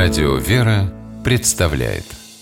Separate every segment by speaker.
Speaker 1: Радио «Вера» представляет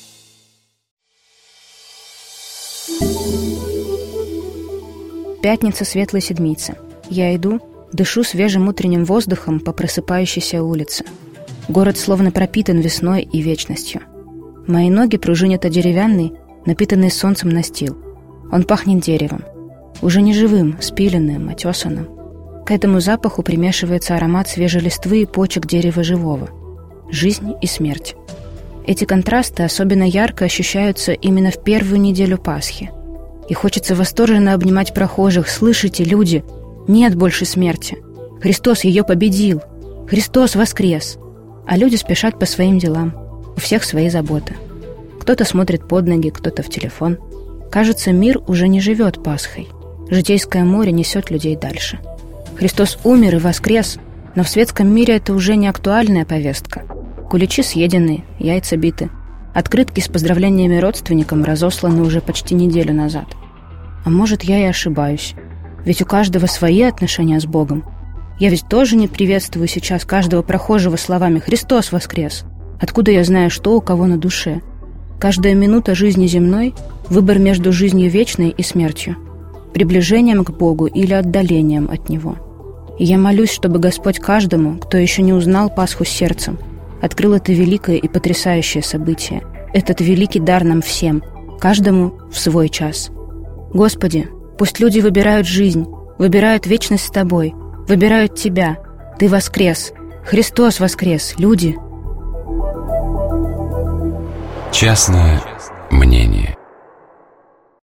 Speaker 2: Пятница Светлой Седмицы. Я иду, дышу свежим утренним воздухом по просыпающейся улице. Город словно пропитан весной и вечностью. Мои ноги пружинят о деревянный, напитанный солнцем настил. Он пахнет деревом. Уже не живым, спиленным, отесанным. К этому запаху примешивается аромат свежей листвы и почек дерева живого. Жизнь и смерть. Эти контрасты особенно ярко ощущаются именно в первую неделю Пасхи. И хочется восторженно обнимать прохожих. Слышите, люди, нет больше смерти. Христос ее победил. Христос воскрес. А люди спешат по своим делам. У всех свои заботы. Кто-то смотрит под ноги, кто-то в телефон. Кажется, мир уже не живет Пасхой. Житейское море несет людей дальше. Христос умер и воскрес, но в светском мире это уже не актуальная повестка. Куличи съедены, яйца биты. Открытки с поздравлениями родственникам разосланы уже почти неделю назад. А может, я и ошибаюсь. Ведь у каждого свои отношения с Богом. Я ведь тоже не приветствую сейчас каждого прохожего словами «Христос воскрес». Откуда я знаю, что у кого на душе? Каждая минута жизни земной – выбор между жизнью вечной и смертью, приближением к Богу или отдалением от Него. И я молюсь, чтобы Господь каждому, кто еще не узнал Пасху сердцем, открыл это великое и потрясающее событие, этот великий дар нам всем, каждому в свой час. Господи, пусть люди выбирают жизнь, выбирают вечность с Тобой, выбирают Тебя. Ты воскрес, Христос воскрес, люди.
Speaker 1: Частное мнение.